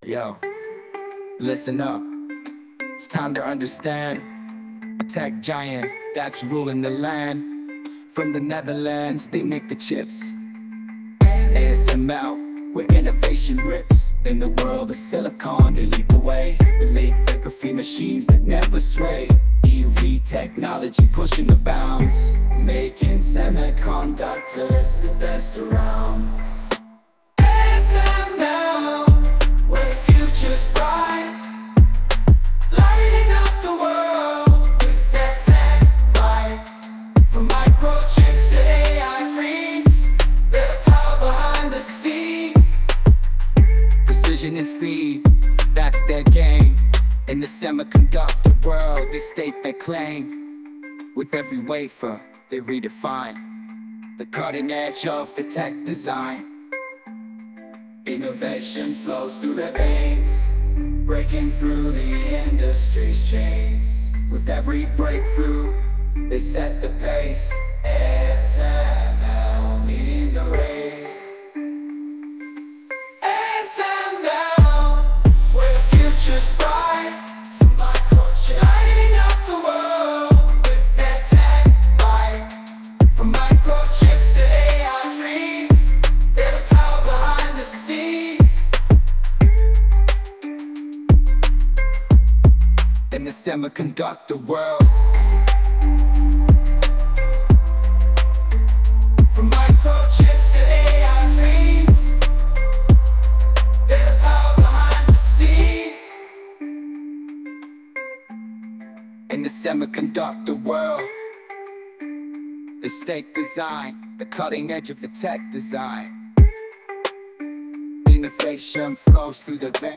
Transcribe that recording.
Yo, listen up. It's time to understand. A tech giant that's ruling the land. From the Netherlands, they make the chips. ASML, where innovation rips. In the world of silicon, they lead the way. With lithography machines that never sway. EUV technology pushing the bounds, making semiconductors the best around. ASML, where the future's bright, lighting up the world with their tech light. From microchips to AI dreams, they're the power behind the scenes. Precision and speed, that's their game. In the semiconductor world, they state their claim. With every wafer, they redefine the cutting edge of the tech design. Innovation flows through their veins, breaking through the industry's chains. With every breakthrough, they set the pace. ASML leading the race. ASML, where the future's bright. From microchips, lighting up the world with their tech light. From microchips to AI dreams, they're the power behind the scenes. In the semiconductor world, from microchips to AI dreams, they're the power behind the scenes. In the semiconductor world, they state design, the cutting edge of the tech design. Innovation flows through the veins.